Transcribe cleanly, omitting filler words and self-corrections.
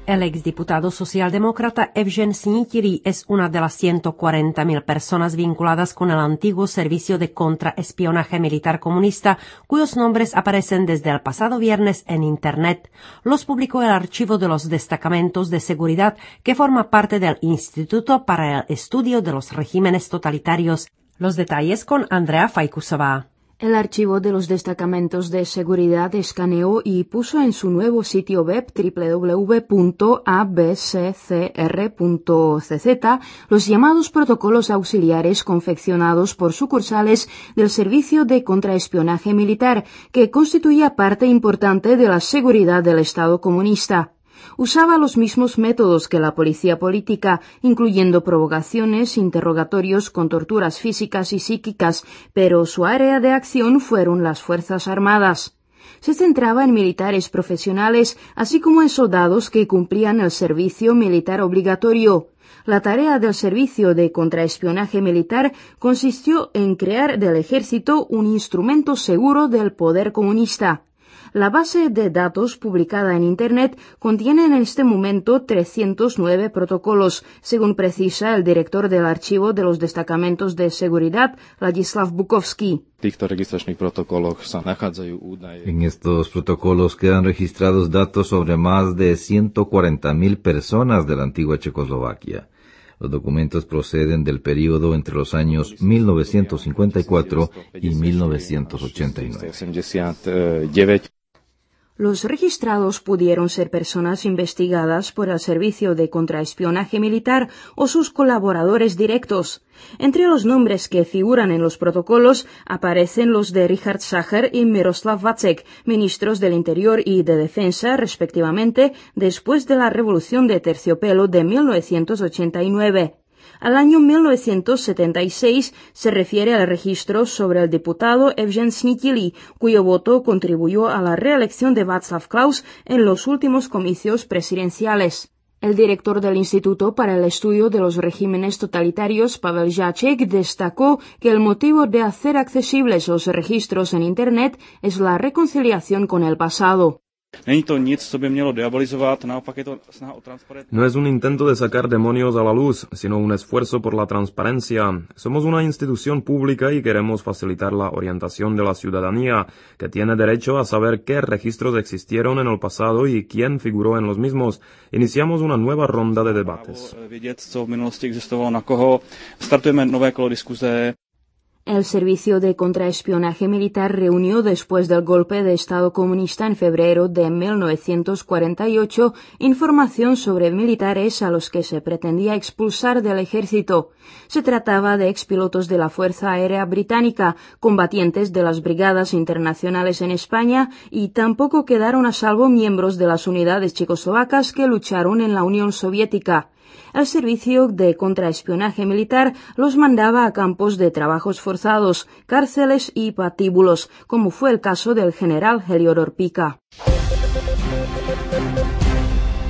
El exdiputado socialdemócrata Evgen Snitilý es una de las 140.000 personas vinculadas con el antiguo servicio de contraespionaje militar comunista, cuyos nombres aparecen desde el pasado viernes en Internet. Los publicó el archivo de los destacamentos de seguridad que forma parte del Instituto para el Estudio de los Regímenes Totalitarios. Los detalles con Andrea Fajkusová. El archivo de los destacamentos de seguridad escaneó y puso en su nuevo sitio web www.abccr.cz los llamados protocolos auxiliares confeccionados por sucursales del Servicio de Contraespionaje Militar, que constituía parte importante de la seguridad del Estado comunista. Usaba los mismos métodos que la policía política, incluyendo provocaciones, interrogatorios con torturas físicas y psíquicas, pero su área de acción fueron las Fuerzas Armadas. Se centraba en militares profesionales, así como en soldados que cumplían el servicio militar obligatorio. La tarea del Servicio de Contraespionaje Militar consistió en crear del ejército un instrumento seguro del poder comunista. La base de datos publicada en Internet contiene en este momento 309 protocolos, según precisa el director del archivo de los destacamentos de seguridad, Ladislav Bukovský. En estos protocolos quedan registrados datos sobre más de 140.000 personas de la antigua Checoslovaquia. Los documentos proceden del período entre los años 1954 y 1989. Los registrados pudieron ser personas investigadas por el Servicio de Contraespionaje Militar o sus colaboradores directos. Entre los nombres que figuran en los protocolos aparecen los de Richard Sacher y Miroslav Vacek, ministros del Interior y de Defensa, respectivamente, después de la Revolución de Terciopelo de 1989. Al año 1976 se refiere al registro sobre el diputado Evgen Snitilý, cuyo voto contribuyó a la reelección de Václav Klaus en los últimos comicios presidenciales. El director del Instituto para el Estudio de los Regímenes Totalitarios, Pavel Žáček, destacó que el motivo de hacer accesibles los registros en Internet es la reconciliación con el pasado. No es un intento de sacar demonios a la luz, sino un esfuerzo por la transparencia. Somos una institución pública y queremos facilitar la orientación de la ciudadanía, que tiene derecho a saber qué registros existieron en el pasado y quién figuró en los mismos. Iniciamos una nueva ronda de debates. El Servicio de Contraespionaje Militar reunió después del golpe de Estado comunista en febrero de 1948 información sobre militares a los que se pretendía expulsar del ejército. Se trataba de expilotos de la Fuerza Aérea Británica, combatientes de las Brigadas Internacionales en España, y tampoco quedaron a salvo miembros de las unidades checoslovacas que lucharon en la Unión Soviética. El Servicio de Contraespionaje Militar los mandaba a campos de trabajos forzados, cárceles y patíbulos, como fue el caso del general Heliodor Pica.